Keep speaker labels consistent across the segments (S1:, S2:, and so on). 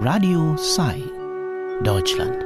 S1: Radio Sai, Deutschland.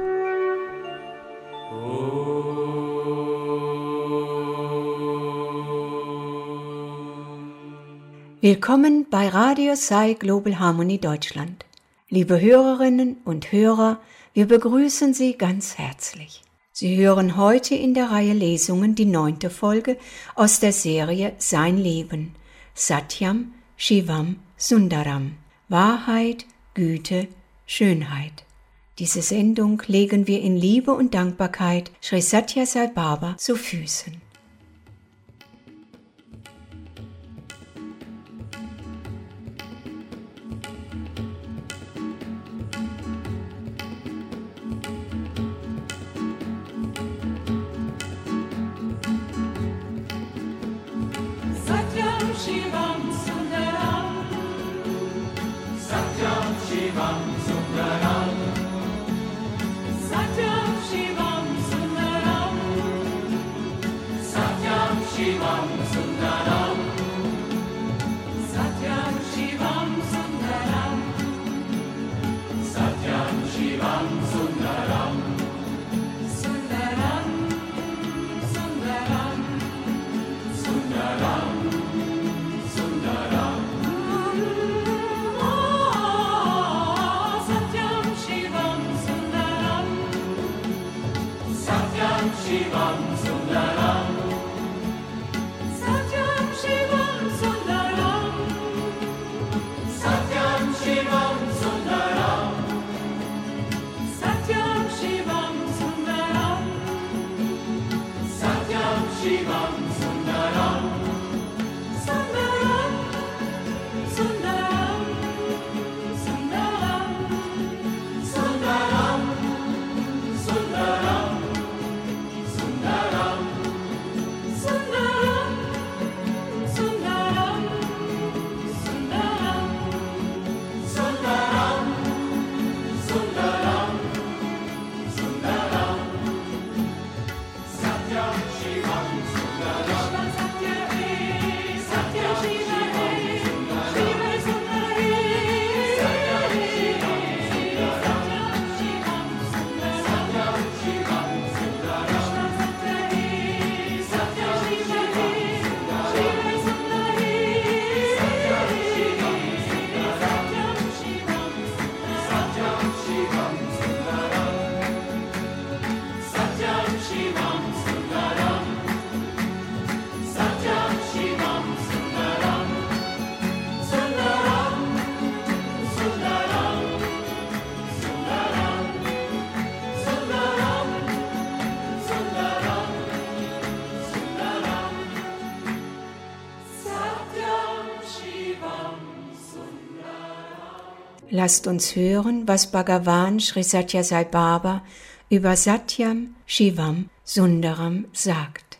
S2: Willkommen bei Radio Sai Global Harmony Deutschland. Liebe Hörerinnen und Hörer, wir begrüßen Sie ganz herzlich. Sie hören heute in der Reihe Lesungen die 9. Folge aus der Serie Sein Leben, Satyam, Shivam, Sundaram, Wahrheit, Güte, Schönheit. Diese Sendung legen wir in Liebe und Dankbarkeit Sri Sathya Sai Baba zu Füßen. Lasst uns hören, was Bhagavan Sri Sathya Sai Baba über Satyam, Shivam, Sundaram sagt.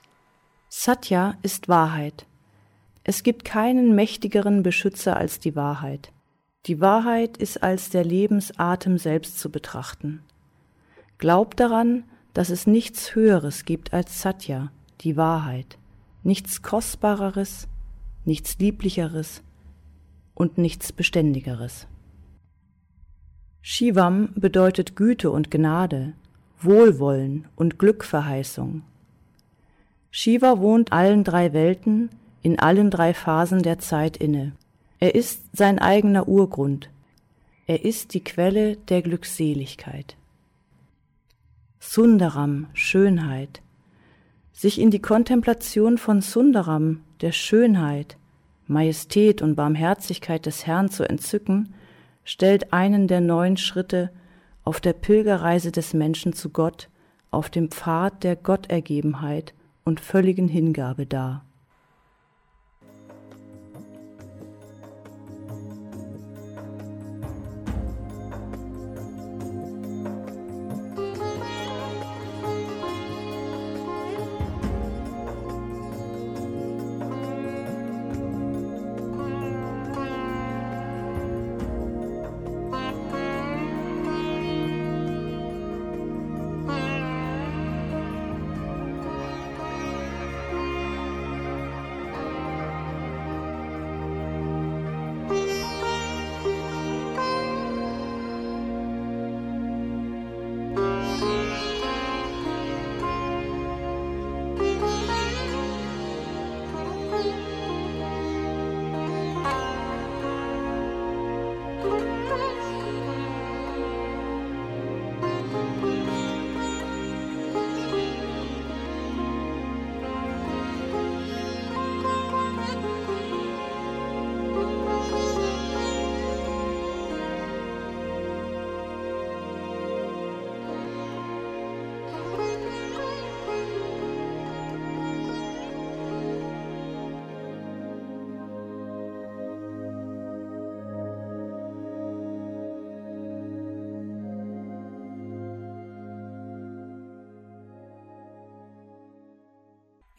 S3: Satya ist Wahrheit. Es gibt keinen mächtigeren Beschützer als die Wahrheit. Die Wahrheit ist als der Lebensatem selbst zu betrachten. Glaubt daran, dass es nichts Höheres gibt als Satya, die Wahrheit, nichts Kostbareres, nichts Lieblicheres und nichts Beständigeres. Shivam bedeutet Güte und Gnade, Wohlwollen und Glückverheißung. Shiva wohnt allen 3 Welten, in allen 3 Phasen der Zeit inne. Er ist sein eigener Urgrund. Er ist die Quelle der Glückseligkeit. Sundaram, Schönheit. Sich in die Kontemplation von Sundaram, der Schönheit, Majestät und Barmherzigkeit des Herrn zu entzücken, stellt einen der 9 Schritte auf der Pilgerreise des Menschen zu Gott auf dem Pfad der Gottergebenheit und völligen Hingabe dar.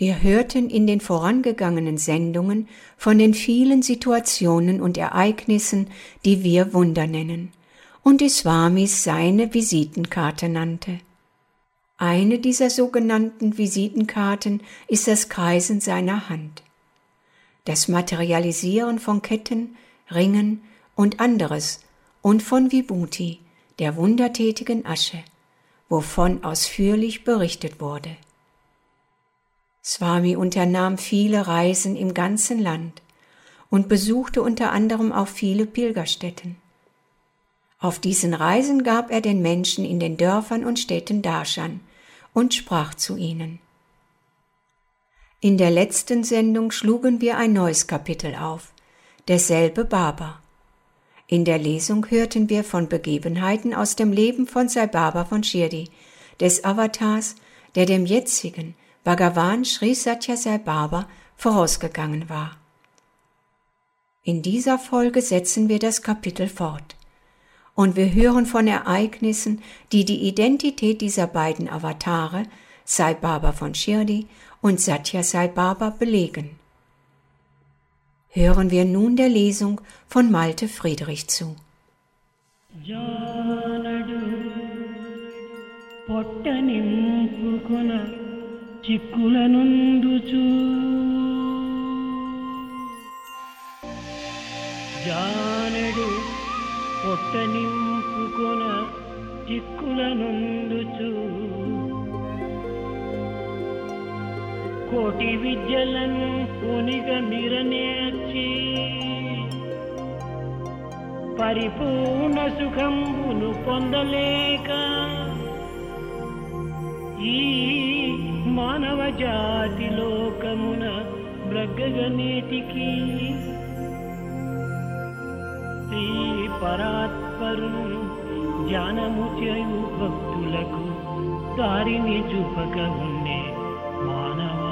S2: Wir hörten in den vorangegangenen Sendungen von den vielen Situationen und Ereignissen, die wir Wunder nennen, und die Swamis seine Visitenkarte nannte. Eine dieser sogenannten Visitenkarten ist das Kreisen seiner Hand. Das Materialisieren von Ketten, Ringen und anderes und von Vibhuti, der wundertätigen Asche, wovon ausführlich berichtet wurde. Swami unternahm viele Reisen im ganzen Land und besuchte unter anderem auch viele Pilgerstätten. Auf diesen Reisen gab er den Menschen in den Dörfern und Städten Darshan und sprach zu ihnen. In der letzten Sendung schlugen wir ein neues Kapitel auf, derselbe Baba. In der Lesung hörten wir von Begebenheiten aus dem Leben von Sai Baba von Shirdi, des Avatars, der dem jetzigen Bhagavan Sri Sathya Sai Baba vorausgegangen war. In dieser Folge setzen wir das Kapitel fort und wir hören von Ereignissen, die die Identität dieser beiden Avatare, Sai Baba von Shirdi und Sathya Sai Baba, belegen. Hören wir nun der Lesung von Malte Friedrich zu.
S4: కోటి విద్యలను కొనిగ మిరనేర్చి పరిపూర్ణ సుఖంబును పొందలేక ఈ మానవ జాతి లోకమున బ్రగ్గగనేటికి శ్రీ పరాత్పరును జ్ఞానము చేయు భక్తులకు దారిని చూపక ఉండే మానవా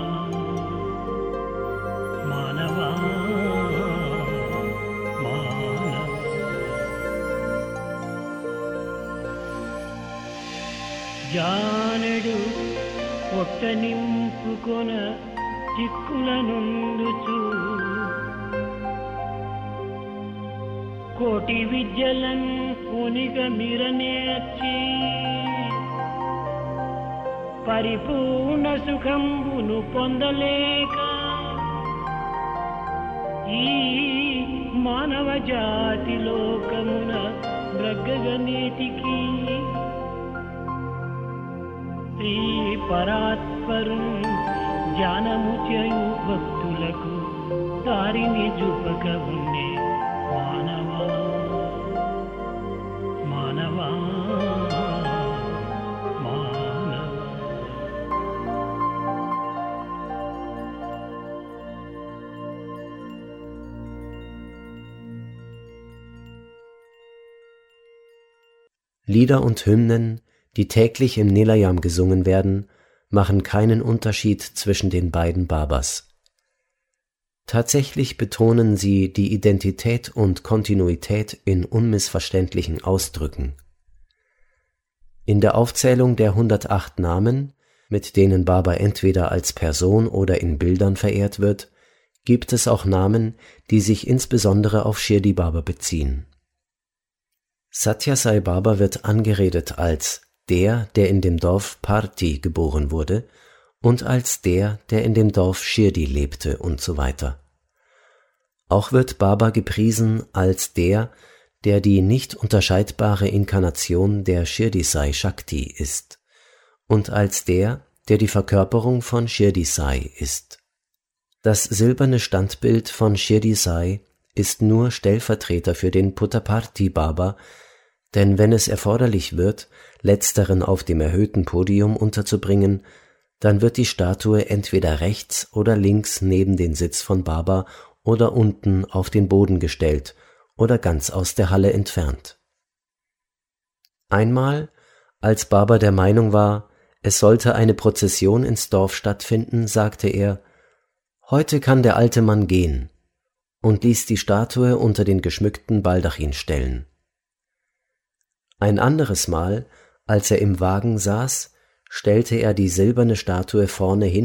S4: మానవా మానవ జానడు పొట్ట నింపుకొన చిక్కులనుందుచు కోటి విద్యలను కొనిగ మిరనేర్చి పరిపూర్ణ సుఖంబును పొందలేక ఈ మానవ జాతి లోకమున బ్రగ్గగనేటికి శ్రీ పరాత్పరును జ్ఞానము చేయు భక్తులకు దారిని చూపక ఉండే మానవా మానవా
S5: Lieder und Hymnen, die täglich im Nilayam gesungen werden, machen keinen Unterschied zwischen den beiden Babas. Tatsächlich betonen sie die Identität und Kontinuität in unmissverständlichen Ausdrücken. In der Aufzählung der 108 Namen, mit denen Baba entweder als Person oder in Bildern verehrt wird, gibt es auch Namen, die sich insbesondere auf Shirdi Baba beziehen. Sathya Sai Baba wird angeredet als der in dem Dorf Parthi geboren wurde und als der in dem Dorf Shirdi lebte und so weiter. Auch wird Baba gepriesen als der die nicht unterscheidbare Inkarnation der Shirdi Sai Shakti ist und als der die Verkörperung von Shirdi Sai ist. Das silberne Standbild von Shirdi Sai ist nur Stellvertreter für den Puttaparthi Baba, denn wenn es erforderlich wird, letzteren auf dem erhöhten Podium unterzubringen, dann wird die Statue entweder rechts oder links neben den Sitz von Baba oder unten auf den Boden gestellt oder ganz aus der Halle entfernt. Einmal, als Baba der Meinung war, es sollte eine Prozession ins Dorf stattfinden, sagte er: »Heute kann der alte Mann gehen«, und ließ die Statue unter den geschmückten Baldachin stellen. Ein anderes Mal, als er im Wagen saß, stellte er die silberne Statue vorne hin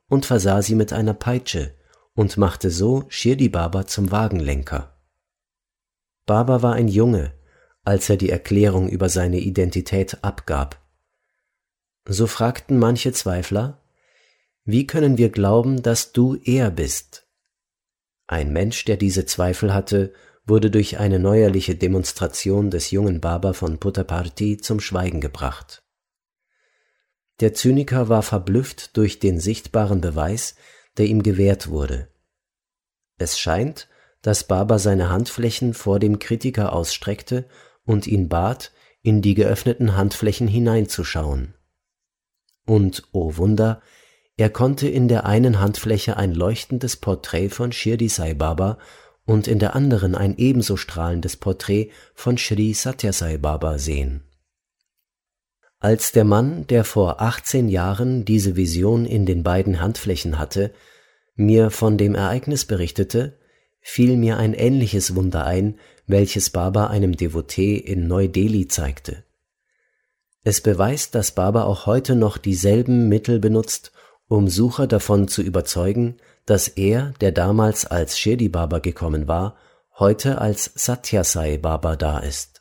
S5: und versah sie mit einer Peitsche und machte so Shirdi Baba zum Wagenlenker. Baba war ein Junge, als er die Erklärung über seine Identität abgab. So fragten manche Zweifler: Wie können wir glauben, dass du er bist? Ein Mensch, der diese Zweifel hatte, wurde durch eine neuerliche Demonstration des jungen Baba von Puttaparthi zum Schweigen gebracht. Der Zyniker war verblüfft durch den sichtbaren Beweis, der ihm gewährt wurde. Es scheint, dass Baba seine Handflächen vor dem Kritiker ausstreckte und ihn bat, in die geöffneten Handflächen hineinzuschauen. Und, oh Wunder, er konnte in der einen Handfläche ein leuchtendes Porträt von Shirdi Sai Baba und in der anderen ein ebenso strahlendes Porträt von Shri Satya Sai Baba sehen. Als der Mann, der vor 18 Jahren diese Vision in den beiden Handflächen hatte, mir von dem Ereignis berichtete, fiel mir ein ähnliches Wunder ein, welches Baba einem Devotee in Neu-Delhi zeigte. Es beweist, dass Baba auch heute noch dieselben Mittel benutzt, um Sucher davon zu überzeugen, dass er, der damals als Shirdi Baba gekommen war, heute als Satya Sai Baba da ist.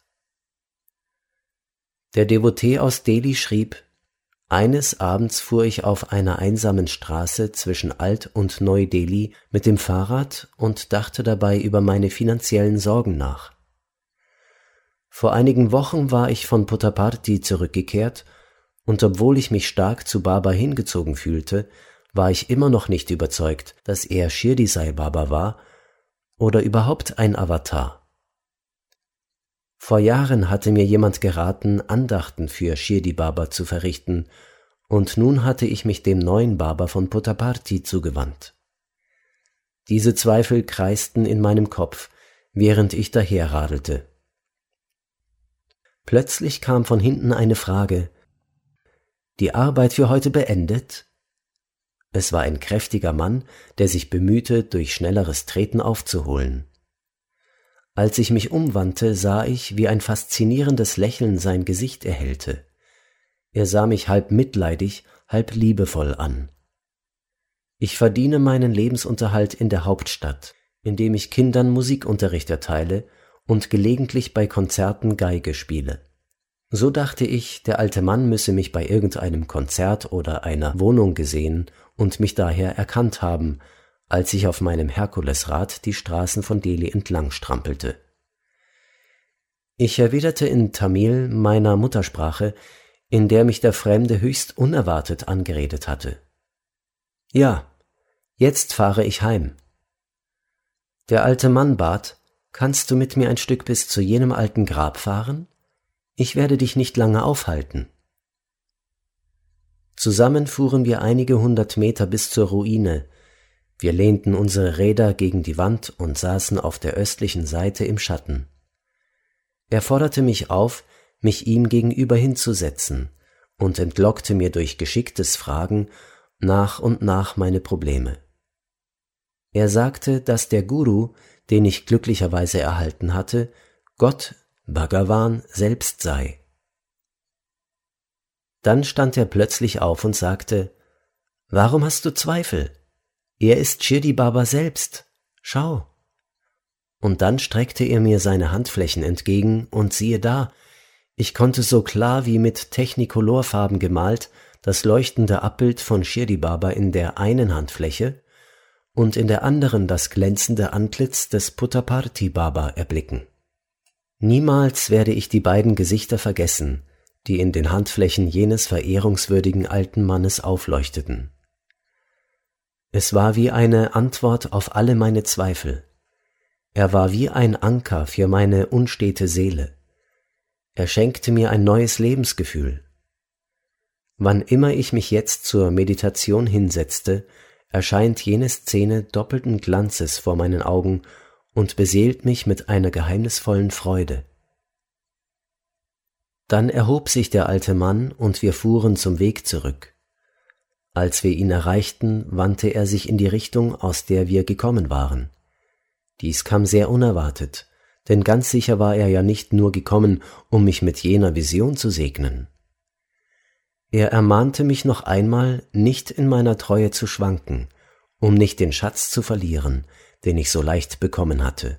S5: Der Devotee aus Delhi schrieb: Eines Abends fuhr ich auf einer einsamen Straße zwischen Alt- und Neu-Delhi mit dem Fahrrad und dachte dabei über meine finanziellen Sorgen nach. Vor einigen Wochen war ich von Puttaparthi zurückgekehrt, und obwohl ich mich stark zu Baba hingezogen fühlte, war ich immer noch nicht überzeugt, dass er Shirdi Sai Baba war oder überhaupt ein Avatar. Vor Jahren hatte mir jemand geraten, Andachten für Shirdi Baba zu verrichten, und nun hatte ich mich dem neuen Baba von Puttaparthi zugewandt. Diese Zweifel kreisten in meinem Kopf, während ich daherradelte. Plötzlich kam von hinten eine Frage: Die Arbeit für heute beendet? Es war ein kräftiger Mann, der sich bemühte, durch schnelleres Treten aufzuholen. Als ich mich umwandte, sah ich, wie ein faszinierendes Lächeln sein Gesicht erhellte. Er sah mich halb mitleidig, halb liebevoll an. Ich verdiene meinen Lebensunterhalt in der Hauptstadt, indem ich Kindern Musikunterricht erteile und gelegentlich bei Konzerten Geige spiele. So dachte ich, der alte Mann müsse mich bei irgendeinem Konzert oder einer Wohnung gesehen und mich daher erkannt haben, als ich auf meinem Herkulesrad die Straßen von Delhi entlang strampelte. Ich erwiderte in Tamil, meiner Muttersprache, in der mich der Fremde höchst unerwartet angeredet hatte: Ja, jetzt fahre ich heim. Der alte Mann bat: Kannst du mit mir ein Stück bis zu jenem alten Grab fahren? Ich werde dich nicht lange aufhalten. Zusammen fuhren wir einige 100 Meter bis zur Ruine. Wir lehnten unsere Räder gegen die Wand und saßen auf der östlichen Seite im Schatten. Er forderte mich auf, mich ihm gegenüber hinzusetzen, und entlockte mir durch geschicktes Fragen nach und nach meine Probleme. Er sagte, dass der Guru, den ich glücklicherweise erhalten hatte, Gott, Bhagavan selbst sei. Dann stand er plötzlich auf und sagte: Warum hast du Zweifel? Er ist Shirdi Baba selbst. Schau. Und dann streckte er mir seine Handflächen entgegen, und siehe da, ich konnte so klar wie mit Technicolor-Farben gemalt das leuchtende Abbild von Shirdi Baba in der einen Handfläche und in der anderen das glänzende Antlitz des Puttaparthi Baba erblicken. Niemals werde ich die beiden Gesichter vergessen, die in den Handflächen jenes verehrungswürdigen alten Mannes aufleuchteten. Es war wie eine Antwort auf alle meine Zweifel. Er war wie ein Anker für meine unstete Seele. Er schenkte mir ein neues Lebensgefühl. Wann immer ich mich jetzt zur Meditation hinsetzte, erscheint jene Szene doppelten Glanzes vor meinen Augen und beseelt mich mit einer geheimnisvollen Freude. Dann erhob sich der alte Mann und wir fuhren zum Weg zurück. Als wir ihn erreichten, wandte er sich in die Richtung, aus der wir gekommen waren. Dies kam sehr unerwartet, denn ganz sicher war er ja nicht nur gekommen, um mich mit jener Vision zu segnen. Er ermahnte mich noch einmal, nicht in meiner Treue zu schwanken, um nicht den Schatz zu verlieren, den ich so leicht bekommen hatte.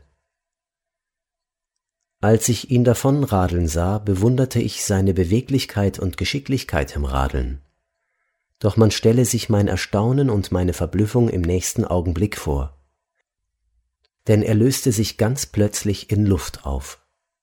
S5: Als ich ihn davonradeln sah, bewunderte ich seine Beweglichkeit und Geschicklichkeit im Radeln. Doch man stelle sich mein Erstaunen und meine Verblüffung im nächsten Augenblick vor. Denn er löste sich ganz plötzlich in Luft auf.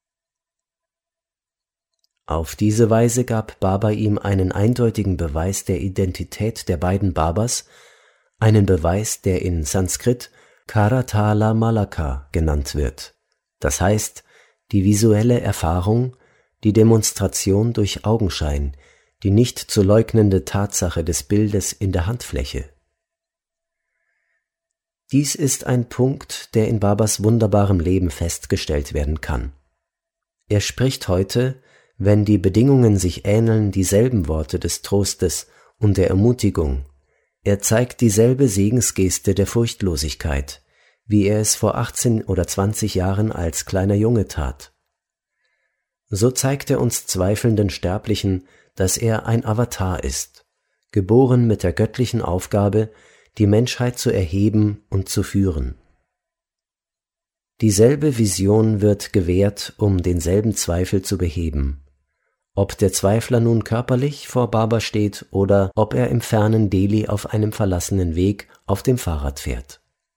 S5: Auf diese Weise gab Baba ihm einen eindeutigen Beweis der Identität der beiden Babas, einen Beweis, der in Sanskrit Karatala Malaka genannt wird, das heißt die visuelle Erfahrung, die Demonstration durch Augenschein, die nicht zu leugnende Tatsache des Bildes in der Handfläche. Dies ist ein Punkt, der in Babas wunderbarem Leben festgestellt werden kann. Er spricht heute, wenn die Bedingungen sich ähneln, dieselben Worte des Trostes und der Ermutigung. Er zeigt dieselbe Segensgeste der Furchtlosigkeit, wie er es vor 18 oder 20 Jahren als kleiner Junge tat. So zeigt er uns zweifelnden Sterblichen, dass er ein Avatar ist, geboren mit der göttlichen Aufgabe, die Menschheit zu erheben und zu führen. Dieselbe Vision wird gewährt, um denselben Zweifel zu beheben. Ob der Zweifler nun körperlich vor Baba steht oder ob er im fernen Delhi auf einem verlassenen Weg auf dem Fahrrad fährt.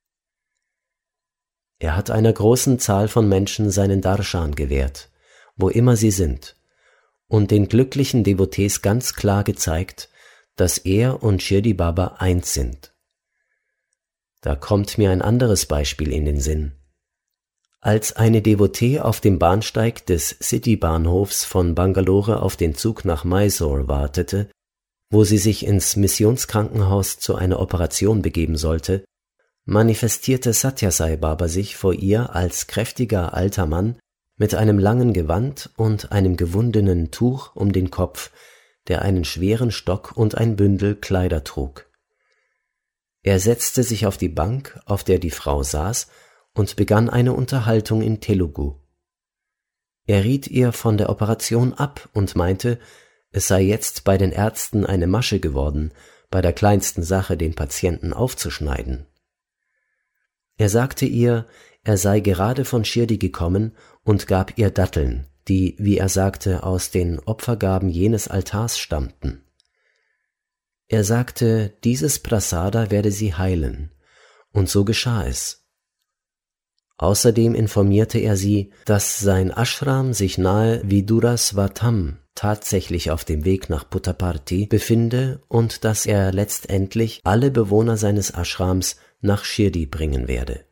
S5: Er hat einer großen Zahl von Menschen seinen Darshan gewährt, wo immer sie sind, und den glücklichen Devotees ganz klar gezeigt, dass er und Shirdi Baba eins sind. Da kommt mir ein anderes Beispiel in den Sinn. Als eine Devotee auf dem Bahnsteig des City-Bahnhofs von Bangalore auf den Zug nach Mysore wartete, wo sie sich ins Missionskrankenhaus zu einer Operation begeben sollte, manifestierte Satya Sai Baba sich vor ihr als kräftiger alter Mann mit einem langen Gewand und einem gewundenen Tuch um den Kopf, der einen schweren Stock und ein Bündel Kleider trug. Er setzte sich auf die Bank, auf der die Frau saß, und begann eine Unterhaltung in Telugu. Er riet ihr von der Operation ab und meinte, es sei jetzt bei den Ärzten eine Masche geworden, bei der kleinsten Sache den Patienten aufzuschneiden. Er sagte ihr, er sei gerade von Shirdi gekommen und gab ihr Datteln, die, wie er sagte, aus den Opfergaben jenes Altars stammten. Er sagte, dieses Prasada werde sie heilen, und so geschah es. Außerdem informierte er sie, dass sein Ashram sich nahe Vidurasvatam tatsächlich auf dem Weg nach Puttaparthi befinde und dass er letztendlich alle Bewohner seines Ashrams nach Shirdi bringen werde.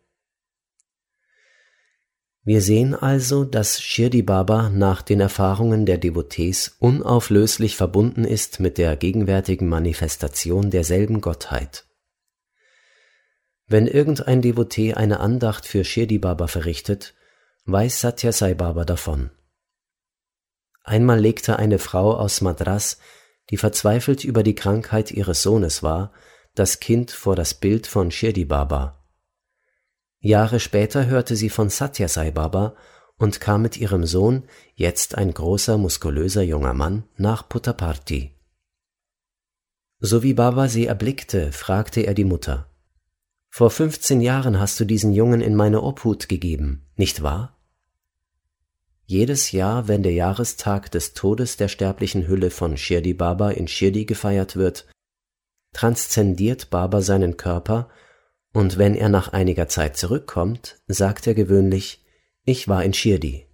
S5: Wir sehen also, dass Shirdi Baba nach den Erfahrungen der Devotees unauflöslich verbunden ist mit der gegenwärtigen Manifestation derselben Gottheit. Wenn irgendein Devotee eine Andacht für Shirdi Baba verrichtet, weiß Satya Sai Baba davon. Einmal legte eine Frau aus Madras, die verzweifelt über die Krankheit ihres Sohnes war, das Kind vor das Bild von Shirdi Baba. Jahre später hörte sie von Satya Sai Baba und kam mit ihrem Sohn, jetzt ein großer, muskulöser junger Mann, nach Puttaparthi. So wie Baba sie erblickte, fragte er die Mutter: »Vor 15 Jahren hast du diesen Jungen in meine Obhut gegeben, nicht wahr?« Jedes Jahr, wenn der Jahrestag des Todes der sterblichen Hülle von Shirdi Baba in Shirdi gefeiert wird, transzendiert Baba seinen Körper, und wenn er nach einiger Zeit zurückkommt, sagt er gewöhnlich: »Ich war in Shirdi.«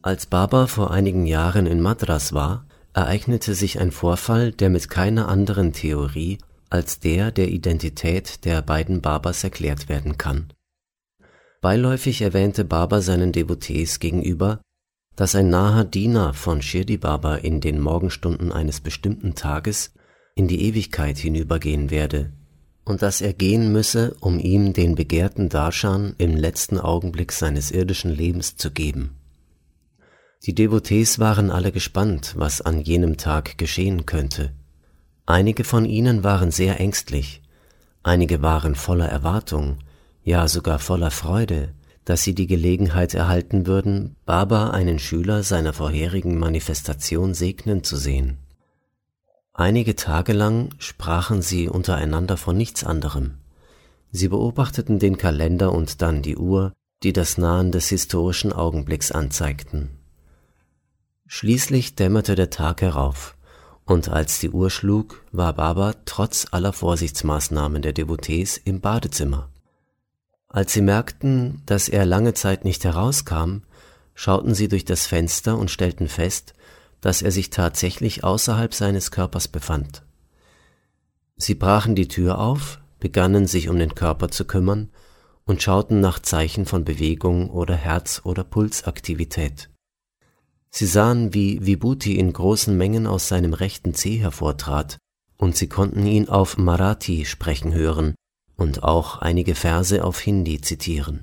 S5: Als Baba vor einigen Jahren in Madras war, ereignete sich ein Vorfall, der mit keiner anderen Theorie als der Identität der beiden Babas erklärt werden kann. Beiläufig erwähnte Baba seinen Devotees gegenüber, dass ein naher Diener von Shirdi Baba in den Morgenstunden eines bestimmten Tages in die Ewigkeit hinübergehen werde und dass er gehen müsse, um ihm den begehrten Darshan im letzten Augenblick seines irdischen Lebens zu geben. Die Devotees waren alle gespannt, was an jenem Tag geschehen könnte. Einige von ihnen waren sehr ängstlich, einige waren voller Erwartung, ja sogar voller Freude, dass sie die Gelegenheit erhalten würden, Baba, einen Schüler seiner vorherigen Manifestation, segnen zu sehen. Einige Tage lang sprachen sie untereinander von nichts anderem. Sie beobachteten den Kalender und dann die Uhr, die das Nahen des historischen Augenblicks anzeigten. Schließlich dämmerte der Tag herauf, und als die Uhr schlug, war Baba trotz aller Vorsichtsmaßnahmen der Devotees im Badezimmer. Als sie merkten, dass er lange Zeit nicht herauskam, schauten sie durch das Fenster und stellten fest, dass er sich tatsächlich außerhalb seines Körpers befand. Sie brachen die Tür auf, begannen sich um den Körper zu kümmern und schauten nach Zeichen von Bewegung oder Herz- oder Pulsaktivität. Sie sahen, wie Vibhuti in großen Mengen aus seinem rechten Zeh hervortrat, und sie konnten ihn auf Marathi sprechen hören und auch einige Verse auf Hindi zitieren.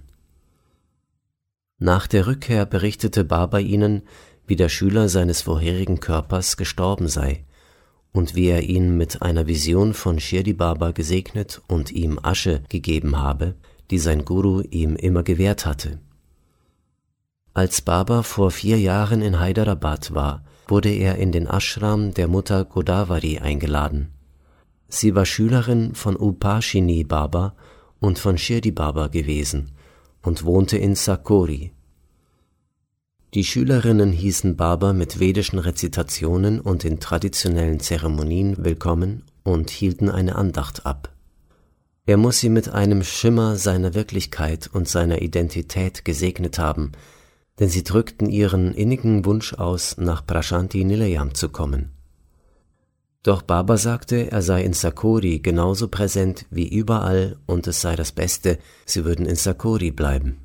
S5: Nach der Rückkehr berichtete Baba ihnen, wie der Schüler seines vorherigen Körpers gestorben sei und wie er ihn mit einer Vision von Shirdi Baba gesegnet und ihm Asche gegeben habe, die sein Guru ihm immer gewährt hatte. Als Baba vor 4 Jahren in Hyderabad war, wurde er in den Ashram der Mutter Godavari eingeladen. Sie war Schülerin von Upashini Baba und von Shirdi Baba gewesen und wohnte in Sakori. Die Schülerinnen hießen Baba mit vedischen Rezitationen und in traditionellen Zeremonien willkommen und hielten eine Andacht ab. Er muss sie mit einem Schimmer seiner Wirklichkeit und seiner Identität gesegnet haben, denn sie drückten ihren innigen Wunsch aus, nach Prashanti Nilayam zu kommen. Doch Baba sagte, er sei in Sakori genauso präsent wie überall und es sei das Beste, sie würden in Sakori bleiben.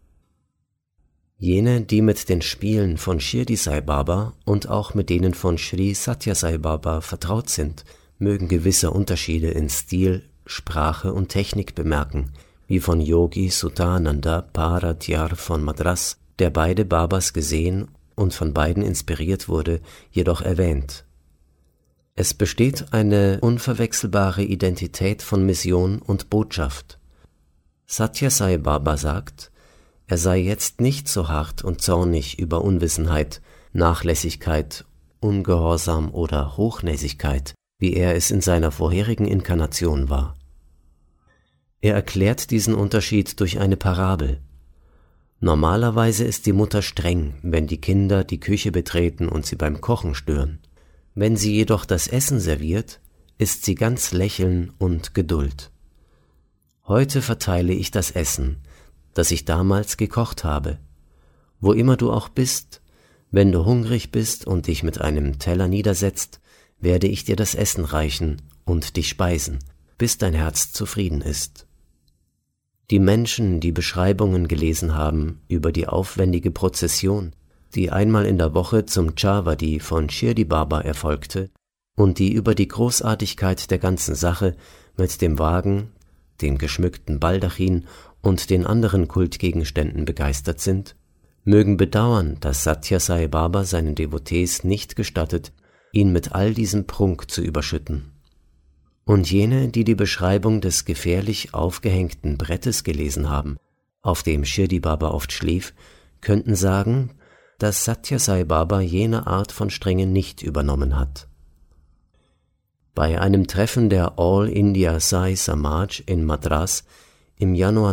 S5: Jene, die mit den Spielen von Shirdi Sai Baba und auch mit denen von Sri Satya Sai Baba vertraut sind, mögen gewisse Unterschiede in Stil, Sprache und Technik bemerken, wie von Yogi Sutananda Paratyar von Madras, der beide Babas gesehen und von beiden inspiriert wurde, jedoch erwähnt. Es besteht eine unverwechselbare Identität von Mission und Botschaft. Satya Sai Baba sagt, er sei jetzt nicht so hart und zornig über Unwissenheit, Nachlässigkeit, Ungehorsam oder Hochnäsigkeit, wie er es in seiner vorherigen Inkarnation war. Er erklärt diesen Unterschied durch eine Parabel. Normalerweise ist die Mutter streng, wenn die Kinder die Küche betreten und sie beim Kochen stören. Wenn sie jedoch das Essen serviert, ist sie ganz Lächeln und Geduld. Heute verteile ich das Essen, das ich damals gekocht habe. Wo immer du auch bist, wenn du hungrig bist und dich mit einem Teller niedersetzt, werde ich dir das Essen reichen und dich speisen, bis dein Herz zufrieden ist. Die Menschen, die Beschreibungen gelesen haben über die aufwendige Prozession, die einmal in der Woche zum Chavadi von Shirdi Baba erfolgte und die über die Großartigkeit der ganzen Sache mit dem Wagen, dem geschmückten Baldachin und den anderen Kultgegenständen begeistert sind, mögen bedauern, dass Satya Sai Baba seinen Devotees nicht gestattet, ihn mit all diesem Prunk zu überschütten. Und jene, die die Beschreibung des gefährlich aufgehängten Brettes gelesen haben, auf dem Shirdi Baba oft schlief, könnten sagen, dass Satya Sai Baba jene Art von Strenge nicht übernommen hat. Bei einem Treffen der All India Sai Samaj in Madras im Januar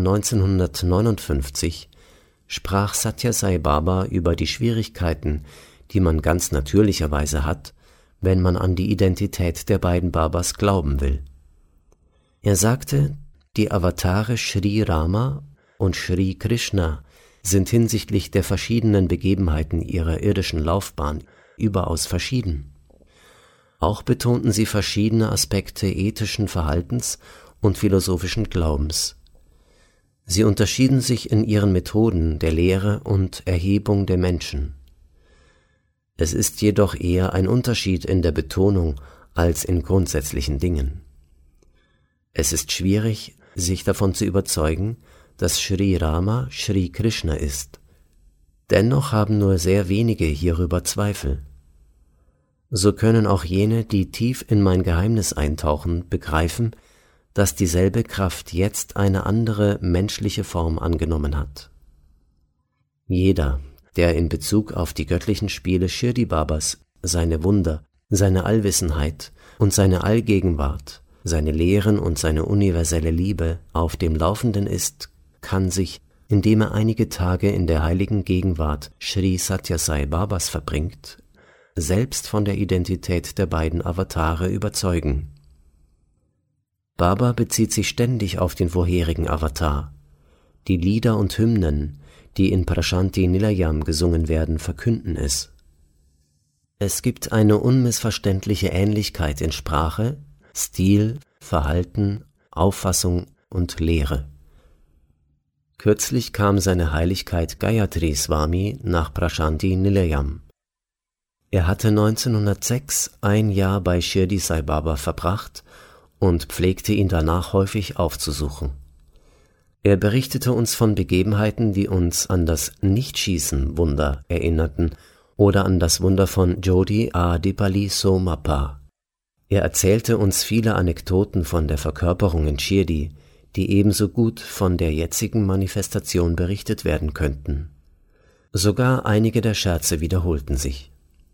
S5: 1959 sprach Satya Sai Baba über die Schwierigkeiten, die man ganz natürlicherweise hat, wenn man an die Identität der beiden Babas glauben will. Er sagte, die Avatare Sri Rama und Sri Krishna sind hinsichtlich der verschiedenen Begebenheiten ihrer irdischen Laufbahn überaus verschieden. Auch betonten sie verschiedene Aspekte ethischen Verhaltens und philosophischen Glaubens. Sie unterschieden sich in ihren Methoden der Lehre und Erhebung der Menschen. Es ist jedoch eher ein Unterschied in der Betonung als in grundsätzlichen Dingen. Es ist schwierig, sich davon zu überzeugen, dass Sri Rama Sri Krishna ist. Dennoch haben nur sehr wenige hierüber Zweifel. So können auch jene, die tief in mein Geheimnis eintauchen, begreifen, dass dieselbe Kraft jetzt eine andere menschliche Form angenommen hat. Jeder, der in Bezug auf die göttlichen Spiele Shirdi Babas seine Wunder, seine Allwissenheit und seine Allgegenwart, seine Lehren und seine universelle Liebe auf dem Laufenden ist, kann sich, indem er einige Tage in der heiligen Gegenwart Sri Sathya Sai Babas verbringt, selbst von der Identität der beiden Avatare überzeugen. Baba bezieht sich ständig auf den vorherigen Avatar. Die Lieder und Hymnen, die in Prashanti Nilayam gesungen werden, verkünden es. Es gibt eine unmissverständliche Ähnlichkeit in Sprache, Stil, Verhalten, Auffassung und Lehre. Kürzlich kam seine Heiligkeit Gayatri Swami nach Prashanti Nilayam. Er hatte 1906 ein Jahr bei Shirdi Sai Baba verbracht und pflegte ihn danach häufig aufzusuchen. Er berichtete uns von Begebenheiten, die uns an das Nichtschießen-Wunder erinnerten oder an das Wunder von Jodi Adipali Somappa. Er erzählte uns viele Anekdoten von der Verkörperung in Shirdi, die ebenso gut von der jetzigen Manifestation berichtet werden könnten. Sogar einige der Scherze wiederholten sich.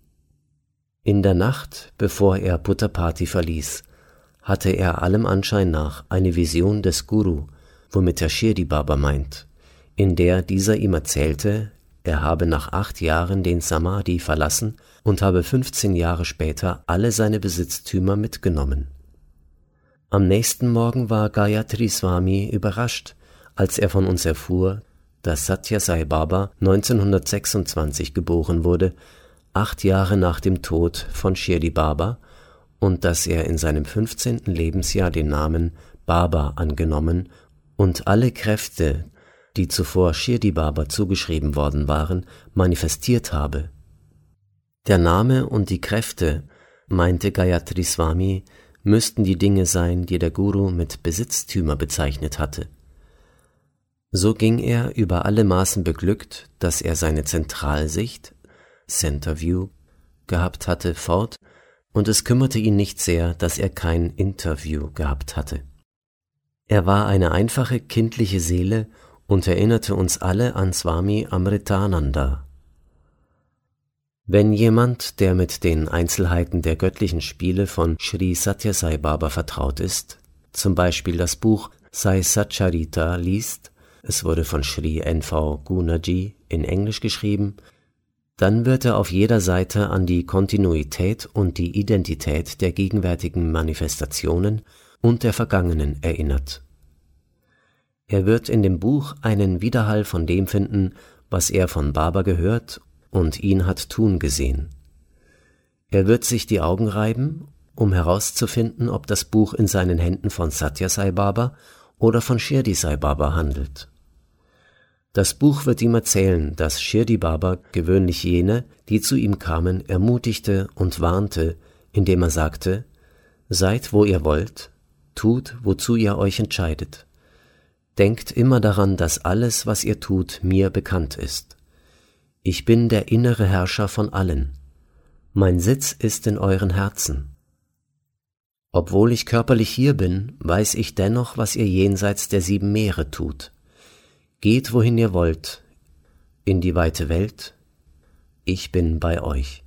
S5: In der Nacht, bevor er Puttapati verließ, hatte er allem Anschein nach eine Vision des Guru, womit er Shirdi Baba meint, in der dieser ihm erzählte, er habe nach 8 Jahren den Samadhi verlassen und habe 15 Jahre später alle seine Besitztümer mitgenommen. Am nächsten Morgen war Gayatri Swami überrascht, als er von uns erfuhr, dass Sathya Sai Baba 1926 geboren wurde, 8 Jahre nach dem Tod von Shirdi Baba, und dass er in seinem 15. Lebensjahr den Namen Baba angenommen und alle Kräfte, die zuvor Shirdi Baba zugeschrieben worden waren, manifestiert habe. Der Name und die Kräfte, meinte Gayatri Swami, müssten die Dinge sein, die der Guru mit Besitztümer bezeichnet hatte. So ging er über alle Maßen beglückt, dass er seine Zentralsicht, Center View, gehabt hatte, fort, und es kümmerte ihn nicht sehr, dass er kein Interview gehabt hatte. Er war eine einfache, kindliche Seele und erinnerte uns alle an Swami Amritananda. Wenn jemand, der mit den Einzelheiten der göttlichen Spiele von Sri Sathya Sai Baba vertraut ist, zum Beispiel das Buch Sai Satcharita liest, es wurde von Sri N.V. Gunaji in Englisch geschrieben, dann wird er auf jeder Seite an die Kontinuität und die Identität der gegenwärtigen Manifestationen und der vergangenen erinnert. Er wird in dem Buch einen Widerhall von dem finden, was er von Baba gehört und ihn hat tun gesehen. Er wird sich die Augen reiben, um herauszufinden, ob das Buch in seinen Händen von Sathya Sai Baba oder von Shirdi Sai Baba handelt. Das Buch wird ihm erzählen, dass Shirdi Baba gewöhnlich jene, die zu ihm kamen, ermutigte und warnte, indem er sagte: Seid, wo ihr wollt, tut, wozu ihr euch entscheidet. Denkt immer daran, dass alles, was ihr tut, mir bekannt ist. Ich bin der innere Herrscher von allen. Mein Sitz ist in euren Herzen. Obwohl ich körperlich hier bin, weiß ich dennoch, was ihr jenseits der 7 Meere tut. Geht, wohin ihr wollt, in die weite Welt, ich bin bei euch.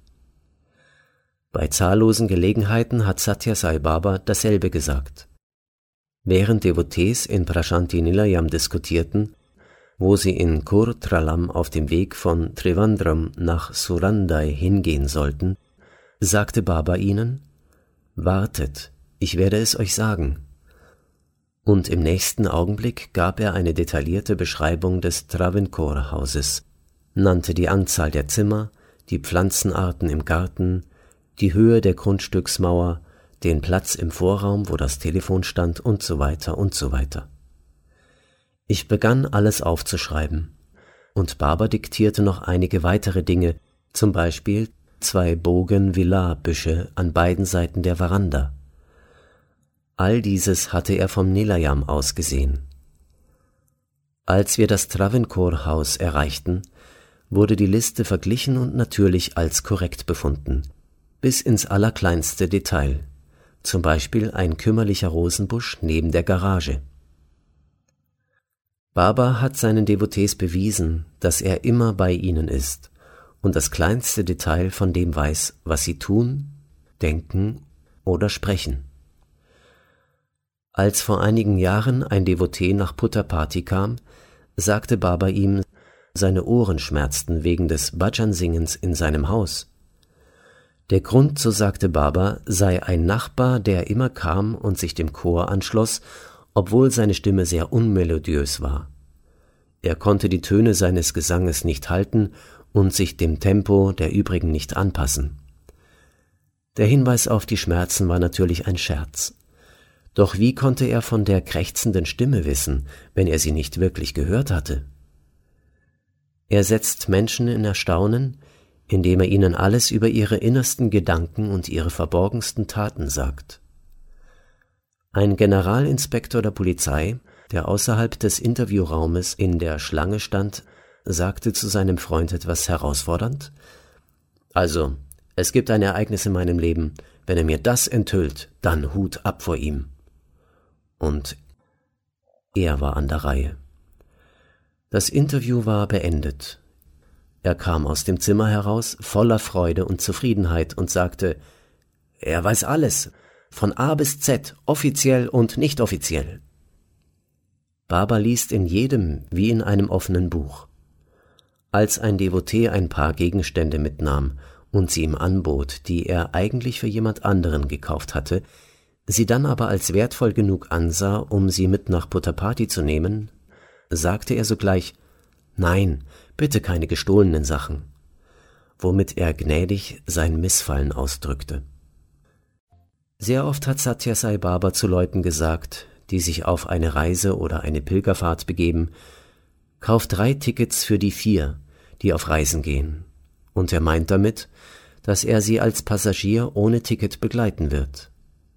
S5: Bei zahllosen Gelegenheiten hat Sathya Sai Baba dasselbe gesagt. Während Devotees in Prashanti Nilayam diskutierten, wo sie in Kurtralam auf dem Weg von Trivandrum nach Surandai hingehen sollten, sagte Baba ihnen: Wartet, ich werde es euch sagen. Und im nächsten Augenblick gab er eine detaillierte Beschreibung des Travancore-Hauses, nannte die Anzahl der Zimmer, die Pflanzenarten im Garten, die Höhe der Grundstücksmauer, den Platz im Vorraum, wo das Telefon stand und so weiter und so weiter. Ich begann alles aufzuschreiben, und Barber diktierte noch einige weitere Dinge, zum Beispiel 2 Bougainvillea-Büsche an beiden Seiten der Veranda. All dieses hatte er vom Nilayam aus gesehen. Als wir das Travancore-Haus erreichten, wurde die Liste verglichen und natürlich als korrekt befunden, bis ins allerkleinste Detail, zum Beispiel ein kümmerlicher Rosenbusch neben der Garage. Barber hat seinen Devotees bewiesen, dass er immer bei ihnen ist und das kleinste Detail von dem weiß, was sie tun, denken oder sprechen. Als vor einigen Jahren ein Devotee nach Puttapati kam, sagte Barber ihm, seine Ohren schmerzten wegen des Bhajan-Singens in seinem Haus. Der Grund, so sagte Barber, sei ein Nachbar, der immer kam und sich dem Chor anschloss, obwohl seine Stimme sehr unmelodiös war. Er konnte die Töne seines Gesanges nicht halten und sich dem Tempo der übrigen nicht anpassen. Der Hinweis auf die Schmerzen war natürlich ein Scherz. Doch wie konnte er von der krächzenden Stimme wissen, wenn er sie nicht wirklich gehört hatte? Er setzt Menschen in Erstaunen, indem er ihnen alles über ihre innersten Gedanken und ihre verborgensten Taten sagt. Ein Generalinspektor der Polizei, der außerhalb des Interviewraumes in der Schlange stand, sagte zu seinem Freund etwas herausfordernd: »Also, es gibt ein Ereignis in meinem Leben. Wenn er mir das enthüllt, dann Hut ab vor ihm.« Und er war an der Reihe. Das Interview war beendet. Er kam aus dem Zimmer heraus, voller Freude und Zufriedenheit und sagte, er weiß alles, von A bis Z, offiziell und nicht offiziell. Barber liest in jedem wie in einem offenen Buch. Als ein Devotee ein paar Gegenstände mitnahm und sie ihm anbot, die er eigentlich für jemand anderen gekauft hatte, sie dann aber als wertvoll genug ansah, um sie mit nach Puttapati zu nehmen, sagte er sogleich, »Nein, bitte keine gestohlenen Sachen«, womit er gnädig sein Missfallen ausdrückte. Sehr oft hat Sathya Sai Baba zu Leuten gesagt, die sich auf eine Reise oder eine Pilgerfahrt begeben, »Kauft 3 Tickets für die 4, die auf Reisen gehen«, und er meint damit, dass er sie als Passagier ohne Ticket begleiten wird.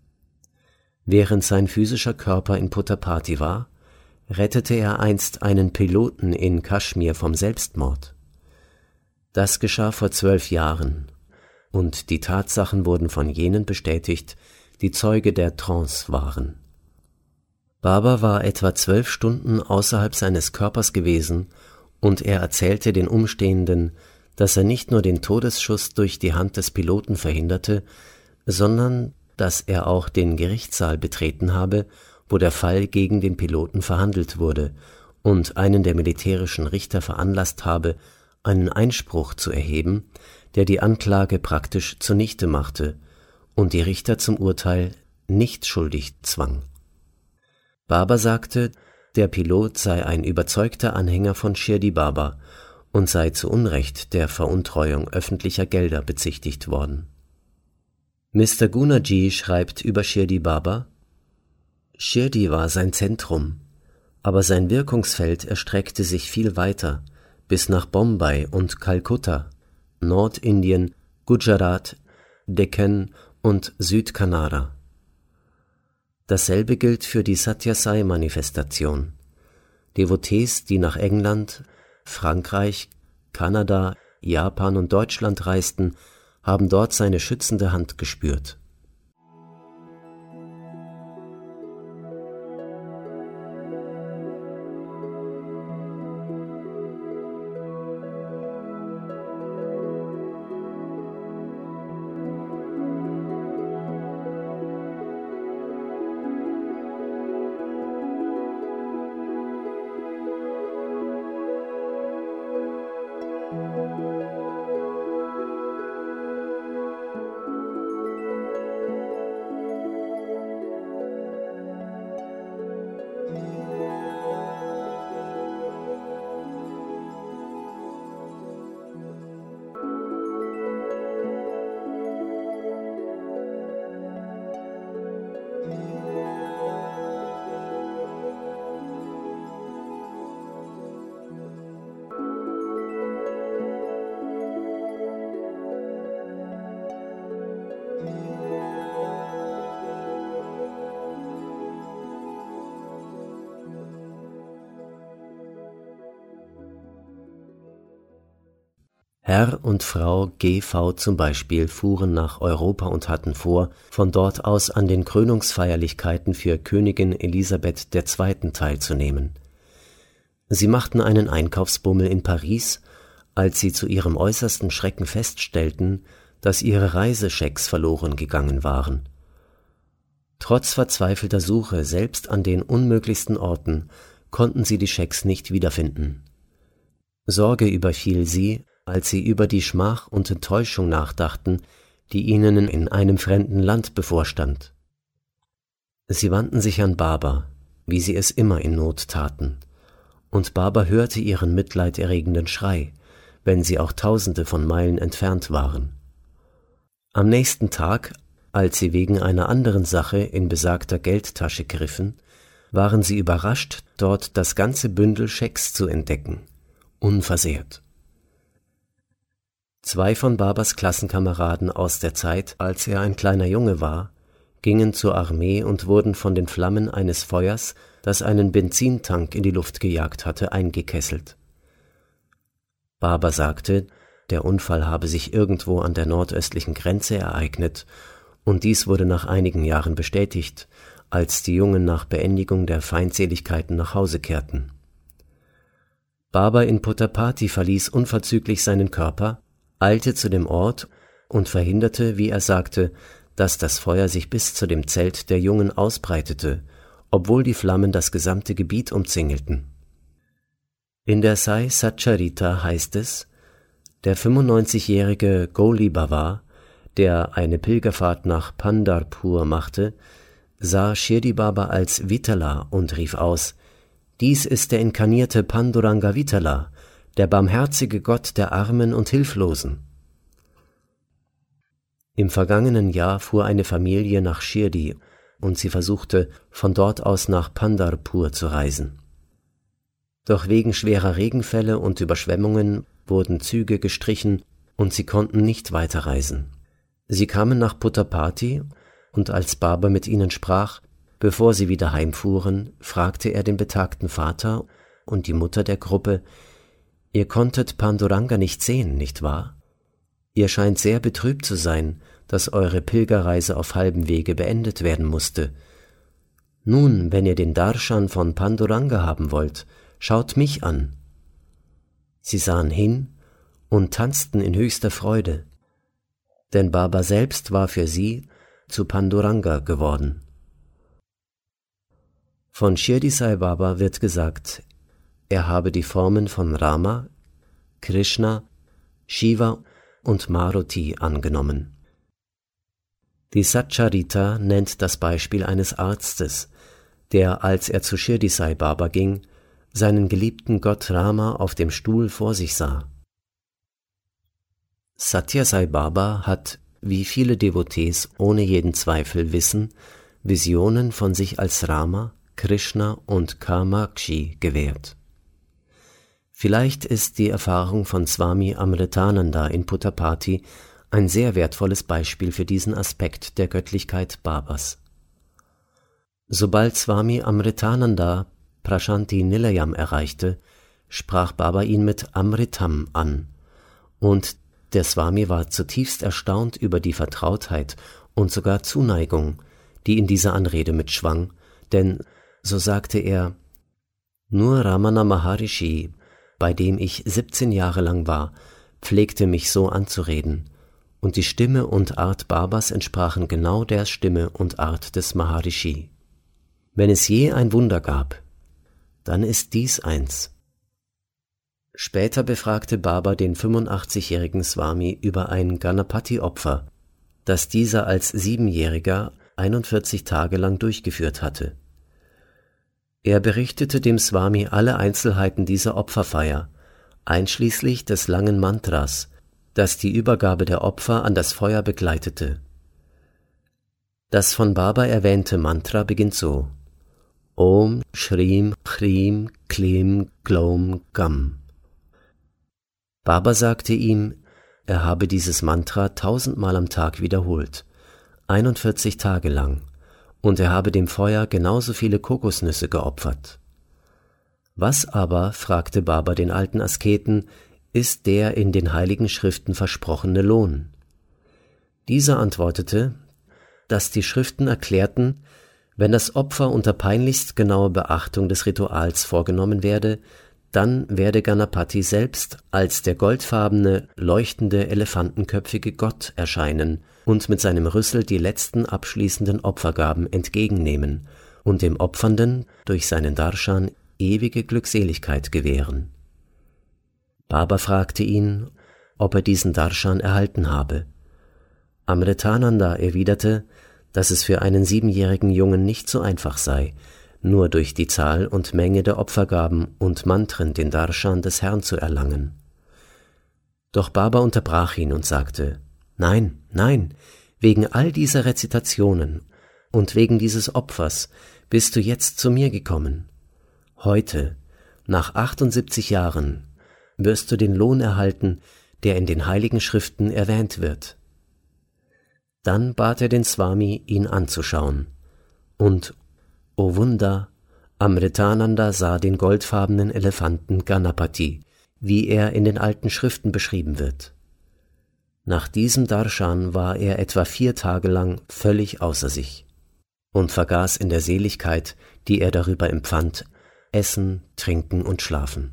S5: Während sein physischer Körper in Puttapati war, rettete er einst einen Piloten in Kaschmir vom Selbstmord. Das geschah vor 12 Jahren, und die Tatsachen wurden von jenen bestätigt, die Zeuge der Trance waren. Barber war etwa 12 Stunden außerhalb seines Körpers gewesen, und er erzählte den Umstehenden, dass er nicht nur den Todesschuss durch die Hand des Piloten verhinderte, sondern dass er auch den Gerichtssaal betreten habe, wo der Fall gegen den Piloten verhandelt wurde, und einen der militärischen Richter veranlasst habe, einen Einspruch zu erheben, der die Anklage praktisch zunichte machte und die Richter zum Urteil nicht schuldig zwang. Barber sagte, der Pilot sei ein überzeugter Anhänger von Shirdi Baba und sei zu Unrecht der Veruntreuung öffentlicher Gelder bezichtigt worden. Mr. Gunaji schreibt über Shirdi Baba, Shirdi war sein Zentrum, aber sein Wirkungsfeld erstreckte sich viel weiter, bis nach Bombay und Kalkutta, Nordindien, Gujarat, Deccan und Südkanada. Dasselbe gilt für die Sathya Sai Manifestation. Devotees, die nach England, Frankreich, Kanada, Japan und Deutschland reisten, haben dort seine schützende Hand gespürt. Herr und Frau G.V. zum Beispiel fuhren nach Europa und hatten vor, von dort aus an den Krönungsfeierlichkeiten für Königin Elisabeth II. Teilzunehmen. Sie machten einen Einkaufsbummel in Paris, als sie zu ihrem äußersten Schrecken feststellten, dass ihre Reiseschecks verloren gegangen waren. Trotz verzweifelter Suche, selbst an den unmöglichsten Orten, konnten sie die Schecks nicht wiederfinden. Sorge überfiel sie, als sie über die Schmach und Enttäuschung nachdachten, die ihnen in einem fremden Land bevorstand. Sie wandten sich an Baba, wie sie es immer in Not taten, und Baba hörte ihren mitleiderregenden Schrei, wenn sie auch Tausende von Meilen entfernt waren. Am nächsten Tag, als sie wegen einer anderen Sache in besagter Geldtasche griffen, waren sie überrascht, dort das ganze Bündel Schecks zu entdecken, unversehrt. 2 von Babas Klassenkameraden aus der Zeit, als er ein kleiner Junge war, gingen zur Armee und wurden von den Flammen eines Feuers, das einen Benzintank in die Luft gejagt hatte, eingekesselt. Baba sagte, der Unfall habe sich irgendwo an der nordöstlichen Grenze ereignet, und dies wurde nach einigen Jahren bestätigt, als die Jungen nach Beendigung der Feindseligkeiten nach Hause kehrten. Baba in Puttaparthi verließ unverzüglich seinen Körper, eilte zu dem Ort und verhinderte, wie er sagte, dass das Feuer sich bis zu dem Zelt der Jungen ausbreitete, obwohl die Flammen das gesamte Gebiet umzingelten. In der Sai Satcharita heißt es, der 95-jährige Goli Baba, der eine Pilgerfahrt nach Pandharpur machte, sah Shirdi Baba als Vitala und rief aus, dies ist der inkarnierte Panduranga Vitala, der barmherzige Gott der Armen und Hilflosen. Im vergangenen Jahr fuhr eine Familie nach Shirdi und sie versuchte, von dort aus nach Pandharpur zu reisen. Doch wegen schwerer Regenfälle und Überschwemmungen wurden Züge gestrichen und sie konnten nicht weiterreisen. Sie kamen nach Puttaparthi und als Baba mit ihnen sprach, bevor sie wieder heimfuhren, fragte er den betagten Vater und die Mutter der Gruppe, ihr konntet Panduranga nicht sehen, nicht wahr? Ihr scheint sehr betrübt zu sein, dass eure Pilgerreise auf halbem Wege beendet werden musste. Nun, wenn ihr den Darshan von Panduranga haben wollt, schaut mich an. Sie sahen hin und tanzten in höchster Freude, denn Baba selbst war für sie zu Panduranga geworden. Von Shirdi Sai Baba wird gesagt, er habe die Formen von Rama, Krishna, Shiva und Maruti angenommen. Die Satcharita nennt das Beispiel eines Arztes, der, als er zu Shirdi Sai Baba ging, seinen geliebten Gott Rama auf dem Stuhl vor sich sah. Satya Sai Baba hat, wie viele Devotees ohne jeden Zweifel wissen, Visionen von sich als Rama, Krishna und Kamakshi gewährt. Vielleicht ist die Erfahrung von Swami Amritananda in Puttaparthi ein sehr wertvolles Beispiel für diesen Aspekt der Göttlichkeit Babas. Sobald Swami Amritananda Prashanti Nilayam erreichte, sprach Baba ihn mit Amritam an, und der Swami war zutiefst erstaunt über die Vertrautheit und sogar Zuneigung, die in dieser Anrede mitschwang, denn, so sagte er, nur Ramana Maharishi, bei dem ich 17 Jahre lang war, pflegte mich so anzureden, und die Stimme und Art Babas entsprachen genau der Stimme und Art des Maharishi. Wenn es je ein Wunder gab, dann ist dies eins. Später befragte Baba den 85-jährigen Swami über ein Ganapati-Opfer, das dieser als 7-Jähriger 41 Tage lang durchgeführt hatte. Er berichtete dem Swami alle Einzelheiten dieser Opferfeier, einschließlich des langen Mantras, das die Übergabe der Opfer an das Feuer begleitete. Das von Baba erwähnte Mantra beginnt so: Om Shrim Chrim Klim Glom Gam. Baba sagte ihm, er habe dieses Mantra 1000-mal am Tag wiederholt, 41 Tage lang, und er habe dem Feuer genauso viele Kokosnüsse geopfert. Was aber, fragte Baba den alten Asketen, ist der in den Heiligen Schriften versprochene Lohn? Dieser antwortete, dass die Schriften erklärten, wenn das Opfer unter peinlichst genauer Beachtung des Rituals vorgenommen werde, dann werde Ganapati selbst als der goldfarbene, leuchtende, elefantenköpfige Gott erscheinen und mit seinem Rüssel die letzten abschließenden Opfergaben entgegennehmen und dem Opfernden durch seinen Darshan ewige Glückseligkeit gewähren. Baba fragte ihn, ob er diesen Darshan erhalten habe. Amritananda erwiderte, dass es für einen 7-jährigen Jungen nicht so einfach sei, nur durch die Zahl und Menge der Opfergaben und Mantren den Darshan des Herrn zu erlangen. Doch Baba unterbrach ihn und sagte, »Nein, nein, wegen all dieser Rezitationen und wegen dieses Opfers bist du jetzt zu mir gekommen. Heute, nach 78 Jahren, wirst du den Lohn erhalten, der in den Heiligen Schriften erwähnt wird.« Dann bat er den Swami, ihn anzuschauen. Und, o Wunder, Amritananda sah den goldfarbenen Elefanten Ganapati, wie er in den alten Schriften beschrieben wird. Nach diesem Darshan war er etwa 4 Tage lang völlig außer sich und vergaß in der Seligkeit, die er darüber empfand, Essen, Trinken und Schlafen.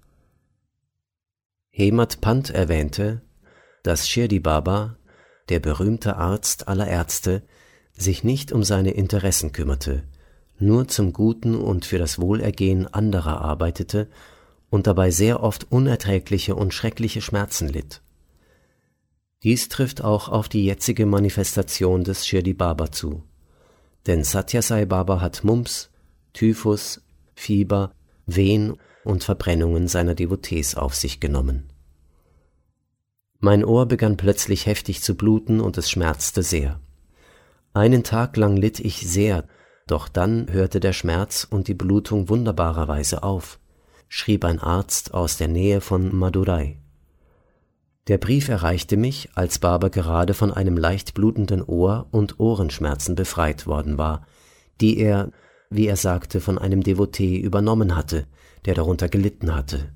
S5: Hemat Pant erwähnte, dass Shirdi Baba, der berühmte Arzt aller Ärzte, sich nicht um seine Interessen kümmerte, nur zum Guten und für das Wohlergehen anderer arbeitete und dabei sehr oft unerträgliche und schreckliche Schmerzen litt. Dies trifft auch auf die jetzige Manifestation des Shirdi Baba zu, denn Satya Sai Baba hat Mumps, Typhus, Fieber, Wehen und Verbrennungen seiner Devotees auf sich genommen. Mein Ohr begann plötzlich heftig zu bluten und es schmerzte sehr. Einen Tag lang litt ich sehr, doch dann hörte der Schmerz und die Blutung wunderbarerweise auf, schrieb ein Arzt aus der Nähe von Madurai. Der Brief erreichte mich, als Baba gerade von einem leicht blutenden Ohr und Ohrenschmerzen befreit worden war, die er, wie er sagte, von einem Devotee übernommen hatte, der darunter gelitten hatte.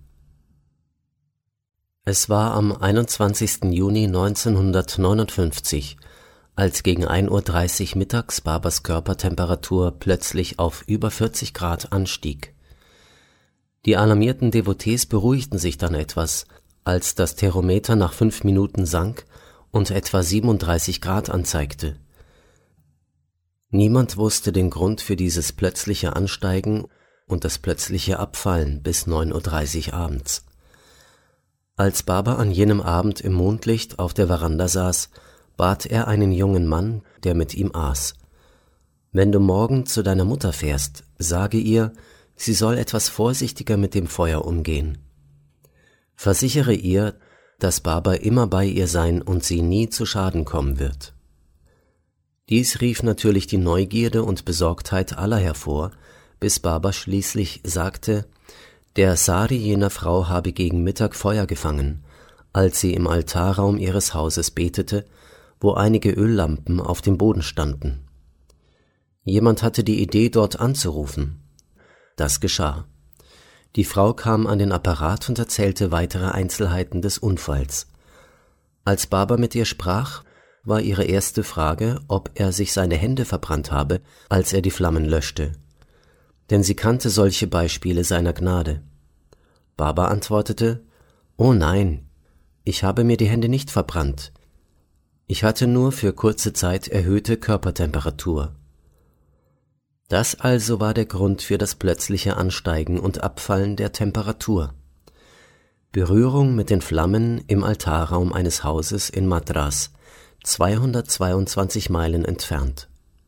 S5: Es war am 21. Juni 1959, als gegen 1:30 Uhr mittags Babas Körpertemperatur plötzlich auf über 40 Grad anstieg. Die alarmierten Devotees beruhigten sich dann etwas, als das Thermometer nach 5 Minuten sank und etwa 37 Grad anzeigte. Niemand wusste den Grund für dieses plötzliche Ansteigen und das plötzliche Abfallen bis 9:30 Uhr abends. Als Baba an jenem Abend im Mondlicht auf der Veranda saß, bat er einen jungen Mann, der mit ihm aß. »Wenn du morgen zu deiner Mutter fährst, sage ihr, sie soll etwas vorsichtiger mit dem Feuer umgehen. Versichere ihr, dass Baba immer bei ihr sein und sie nie zu Schaden kommen wird.« Dies rief natürlich die Neugierde und Besorgtheit aller hervor, bis Baba schließlich sagte, der Sari jener Frau habe gegen Mittag Feuer gefangen, als sie im Altarraum ihres Hauses betete, wo einige Öllampen auf dem Boden standen. Jemand hatte die Idee, dort anzurufen. Das geschah. Die Frau kam an den Apparat und erzählte weitere Einzelheiten des Unfalls. Als Baba mit ihr sprach, war ihre erste Frage, ob er sich seine Hände verbrannt habe, als er die Flammen löschte. Denn sie kannte solche Beispiele seiner Gnade. Baba antwortete, »Oh nein, ich habe mir die Hände nicht verbrannt. Ich hatte nur für kurze Zeit erhöhte Körpertemperatur.« Das also war der Grund für das plötzliche Ansteigen und Abfallen der Temperatur. Berührung mit den Flammen im Altarraum eines Hauses in Madras, 222 Meilen entfernt.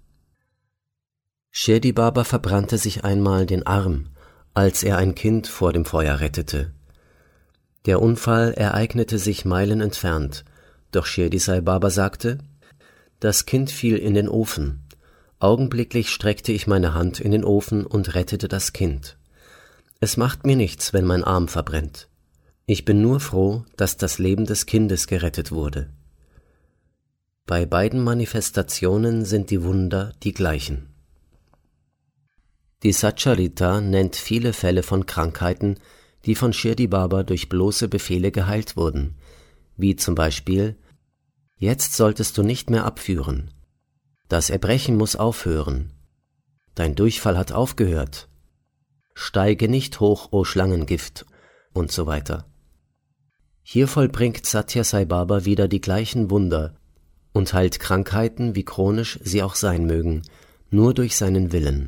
S5: Shirdi Baba verbrannte sich einmal den Arm, als er ein Kind vor dem Feuer rettete. Der Unfall ereignete sich Meilen entfernt, doch Shirdi Sai Baba sagte, das Kind fiel in den Ofen. Augenblicklich streckte ich meine Hand in den Ofen und rettete das Kind. Es macht mir nichts, wenn mein Arm verbrennt. Ich bin nur froh, dass das Leben des Kindes gerettet wurde. Bei beiden Manifestationen sind die Wunder die gleichen. Die Satcharita nennt viele Fälle von Krankheiten, die von Shirdi Baba durch bloße Befehle geheilt wurden, wie zum Beispiel: Jetzt solltest du nicht mehr abführen. Das Erbrechen muss aufhören. Dein Durchfall hat aufgehört. Steige nicht hoch, o Schlangengift, und so weiter. Hier vollbringt Satya Sai Baba wieder die gleichen Wunder und heilt Krankheiten, wie chronisch sie auch sein mögen, nur durch seinen Willen.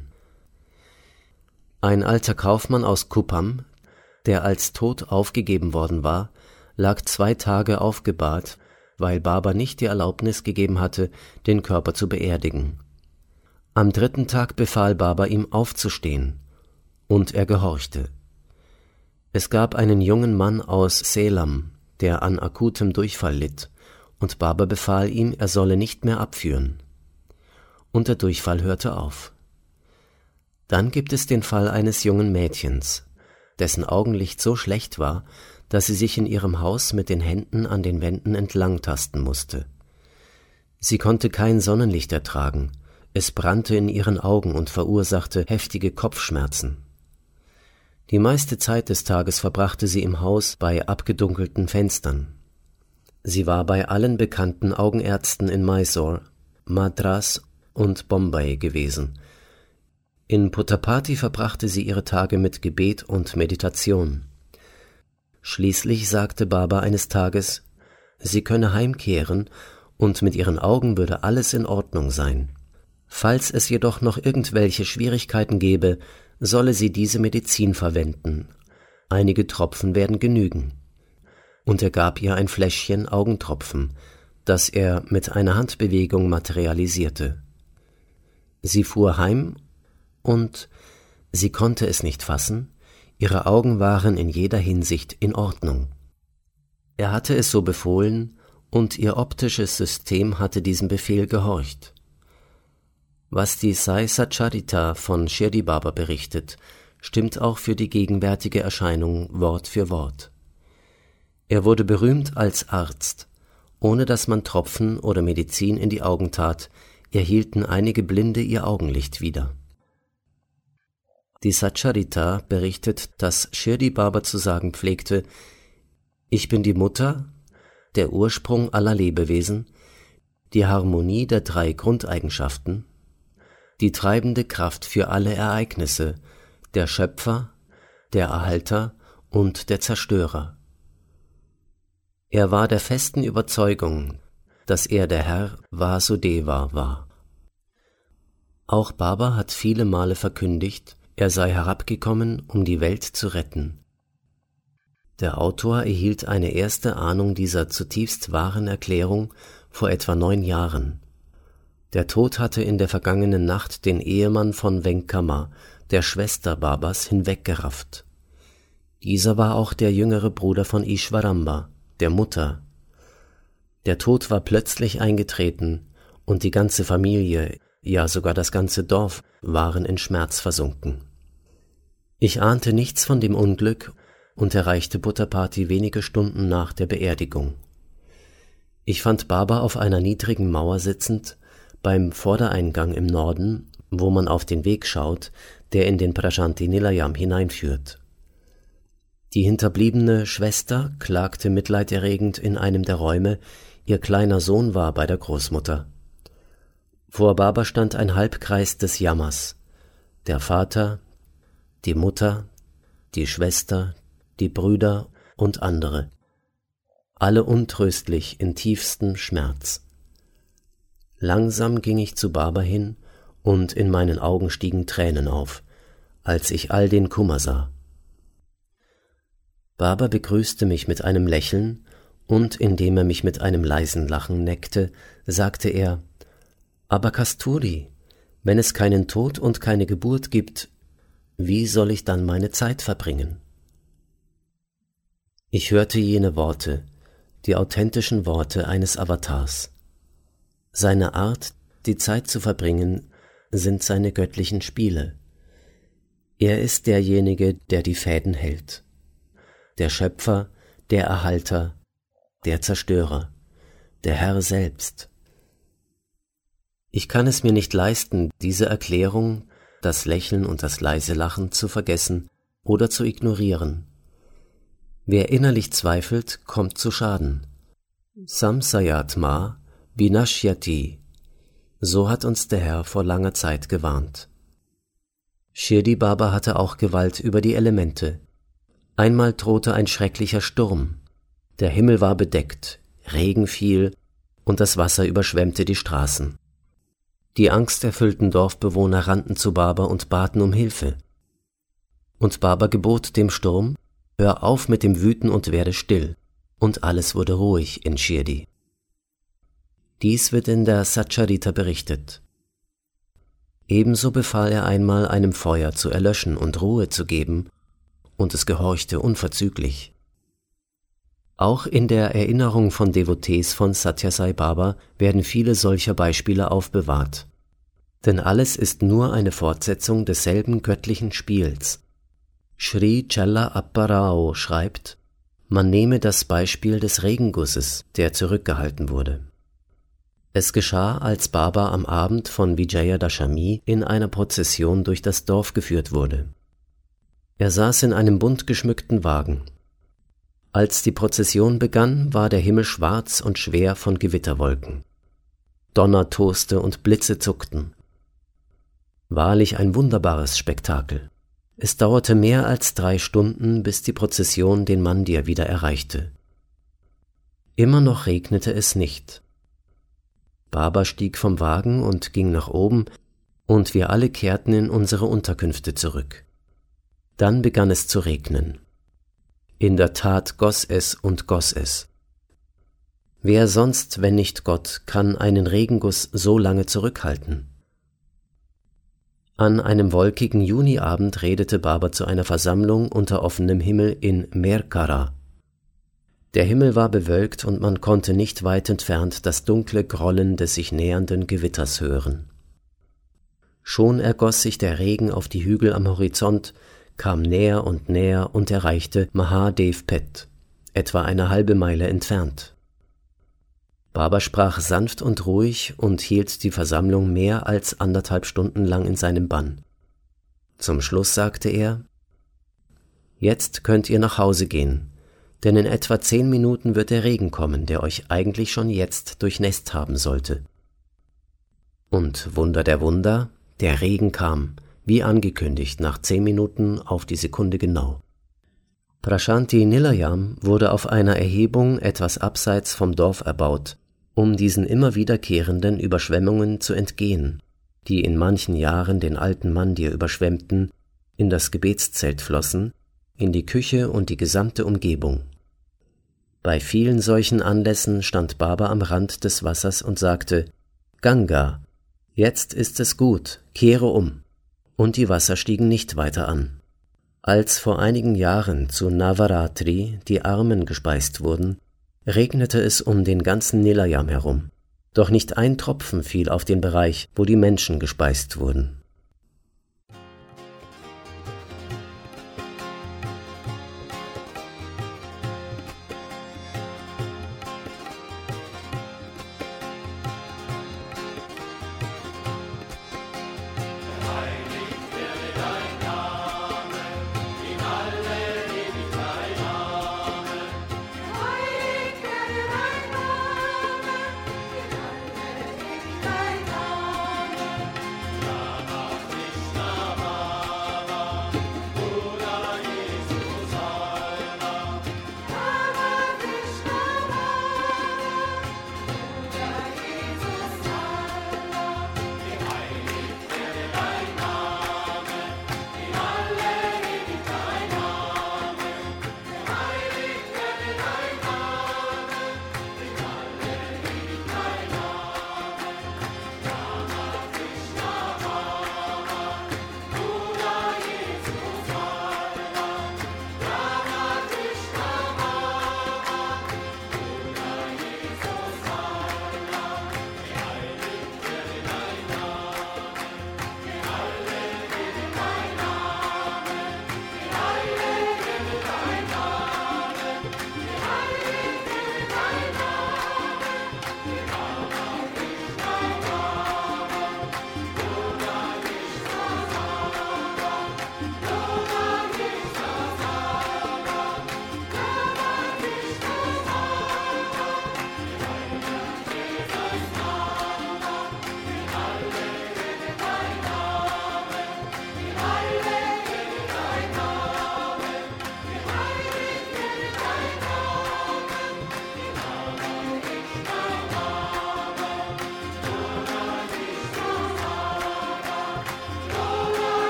S5: Ein alter Kaufmann aus Kuppam, der als tot aufgegeben worden war, lag 2 Tage aufgebahrt, weil Baba nicht die Erlaubnis gegeben hatte, den Körper zu beerdigen. Am 3. Tag befahl Baba ihm aufzustehen, und er gehorchte. Es gab einen jungen Mann aus Selam, der an akutem Durchfall litt, und Baba befahl ihm, er solle nicht mehr abführen. Und der Durchfall hörte auf. Dann gibt es den Fall eines jungen Mädchens, dessen Augenlicht so schlecht war, dass sie sich in ihrem Haus mit den Händen an den Wänden entlangtasten musste. Sie konnte kein Sonnenlicht ertragen, es brannte in ihren Augen und verursachte heftige Kopfschmerzen. Die meiste Zeit des Tages verbrachte sie im Haus bei abgedunkelten Fenstern. Sie war bei allen bekannten Augenärzten in Mysore, Madras und Bombay gewesen. In Puttaparthi verbrachte sie ihre Tage mit Gebet und Meditation. Schließlich sagte Baba eines Tages, sie könne heimkehren und mit ihren Augen würde alles in Ordnung sein. Falls es jedoch noch irgendwelche Schwierigkeiten gäbe, solle sie diese Medizin verwenden. Einige Tropfen werden genügen. Und er gab ihr ein Fläschchen Augentropfen, das er mit einer Handbewegung materialisierte. Sie fuhr heim und sie konnte es nicht fassen, ihre Augen waren in jeder Hinsicht in Ordnung. Er hatte es so befohlen und ihr optisches System hatte diesem Befehl gehorcht. Was die Sai Satcharita von Shirdi Baba berichtet, stimmt auch für die gegenwärtige Erscheinung Wort für Wort. Er wurde berühmt als Arzt. Ohne dass man Tropfen oder Medizin in die Augen tat, erhielten einige Blinde ihr Augenlicht wieder. Die Satcharita berichtet, dass Shirdi Baba zu sagen pflegte: Ich bin die Mutter, der Ursprung aller Lebewesen, die Harmonie der 3 Grundeigenschaften, die treibende Kraft für alle Ereignisse, der Schöpfer, der Erhalter und der Zerstörer. Er war der festen Überzeugung, dass er der Herr Vasudeva war. Auch Baba hat viele Male verkündigt, er sei herabgekommen, um die Welt zu retten. Der Autor erhielt eine erste Ahnung dieser zutiefst wahren Erklärung vor etwa 9 Jahren. Der Tod hatte in der vergangenen Nacht den Ehemann von Venkama, der Schwester Babas, hinweggerafft. Dieser war auch der jüngere Bruder von Ishwaramba, der Mutter. Der Tod war plötzlich eingetreten und die ganze Familie, ja sogar das ganze Dorf, waren in Schmerz versunken. Ich ahnte nichts von dem Unglück und erreichte Puttaparthi wenige Stunden nach der Beerdigung. Ich fand Baba auf einer niedrigen Mauer sitzend, beim Vordereingang im Norden, wo man auf den Weg schaut, der in den Prajanti Nilayam hineinführt. Die hinterbliebene Schwester klagte mitleiderregend in einem der Räume, ihr kleiner Sohn war bei der Großmutter. Vor Baba stand ein Halbkreis des Jammers, der Vater, die Mutter, die Schwester, die Brüder und andere, alle untröstlich in tiefstem Schmerz. Langsam ging ich zu Baba hin, und in meinen Augen stiegen Tränen auf, als ich all den Kummer sah. Baba begrüßte mich mit einem Lächeln, und indem er mich mit einem leisen Lachen neckte, sagte er: »Aber Kasturi, wenn es keinen Tod und keine Geburt gibt, wie soll ich dann meine Zeit verbringen?« Ich hörte jene Worte, die authentischen Worte eines Avatars. Seine Art, die Zeit zu verbringen, sind seine göttlichen Spiele. Er ist derjenige, der die Fäden hält. Der Schöpfer, der Erhalter, der Zerstörer, der Herr selbst. Ich kann es mir nicht leisten, diese Erklärung, das Lächeln und das leise Lachen zu vergessen oder zu ignorieren. Wer innerlich zweifelt, kommt zu Schaden. Samsayatma vinashyati. So hat uns der Herr vor langer Zeit gewarnt. Shirdi Baba hatte auch Gewalt über die Elemente. Einmal drohte ein schrecklicher Sturm. Der Himmel war bedeckt, Regen fiel und das Wasser überschwemmte die Straßen. Die angsterfüllten Dorfbewohner rannten zu Baba und baten um Hilfe. Und Baba gebot dem Sturm: Hör auf mit dem Wüten und werde still. Und alles wurde ruhig in Shirdi. Dies wird in der Satcharita berichtet. Ebenso befahl er einmal, einem Feuer zu erlöschen und Ruhe zu geben, und es gehorchte unverzüglich. Auch in der Erinnerung von Devotees von Sathya Sai Baba werden viele solcher Beispiele aufbewahrt. Denn alles ist nur eine Fortsetzung desselben göttlichen Spiels. Sri Challa Apparao schreibt, man nehme das Beispiel des Regengusses, der zurückgehalten wurde. Es geschah, als Baba am Abend von Vijayadashami in einer Prozession durch das Dorf geführt wurde. Er saß in einem bunt geschmückten Wagen. Als die Prozession begann, war der Himmel schwarz und schwer von Gewitterwolken. Donner toste und Blitze zuckten. Wahrlich ein wunderbares Spektakel. Es dauerte mehr als 3 Stunden, bis die Prozession den Mandir wieder erreichte. Immer noch regnete es nicht. Baba stieg vom Wagen und ging nach oben, und wir alle kehrten in unsere Unterkünfte zurück. Dann begann es zu regnen. In der Tat goss es und goss es. Wer sonst, wenn nicht Gott, kann einen Regenguss so lange zurückhalten? An einem wolkigen Juniabend redete Baba zu einer Versammlung unter offenem Himmel in Merkara. Der Himmel war bewölkt und man konnte nicht weit entfernt das dunkle Grollen des sich nähernden Gewitters hören. Schon ergoss sich der Regen auf die Hügel am Horizont, kam näher und erreichte Mahadev Pet, etwa eine halbe Meile entfernt. Baba sprach sanft und ruhig und hielt die Versammlung mehr als 1,5 Stunden lang in seinem Bann. Zum Schluss sagte er: Jetzt könnt ihr nach Hause gehen, denn in etwa 10 Minuten wird der Regen kommen, der euch eigentlich schon jetzt durchnässt haben sollte. Und Wunder der Wunder, der Regen kam, wie angekündigt, nach 10 Minuten auf die Sekunde genau. Prashanti Nilayam wurde auf einer Erhebung etwas abseits vom Dorf erbaut, um diesen immer wiederkehrenden Überschwemmungen zu entgehen, die in manchen Jahren den alten Mandir überschwemmten, in das Gebetszelt flossen, in die Küche und die gesamte Umgebung. Bei vielen solchen Anlässen stand Baba am Rand des Wassers und sagte: Ganga, jetzt ist es gut, kehre um. Und die Wasser stiegen nicht weiter an. Als vor einigen Jahren zu Navaratri die Armen gespeist wurden, regnete es um den ganzen Nilayam herum. Doch nicht ein Tropfen fiel auf den Bereich, wo die Menschen gespeist wurden.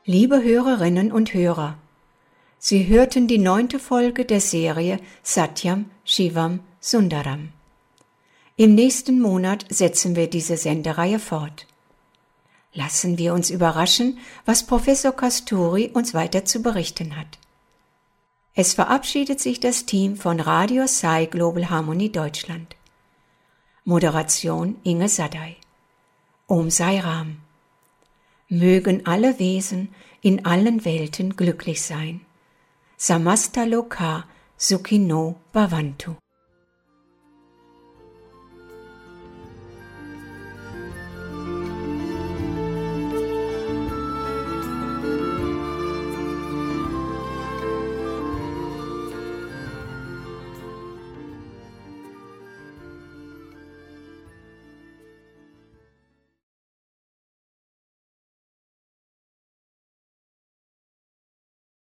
S2: Liebe Hörerinnen und Hörer, Sie hörten die 9. Folge der Serie Satyam Shivam Sundaram. Im nächsten Monat setzen wir diese Sendereihe fort. Lassen wir uns überraschen, was Professor Kasturi uns weiter zu berichten hat. Es verabschiedet sich das Team von Radio Sai Global Harmony Deutschland. Moderation Inge Sadai. Om Sai Ram. Mögen alle Wesen in allen Welten glücklich sein. Samasta Loka Sukhino Bhavantu.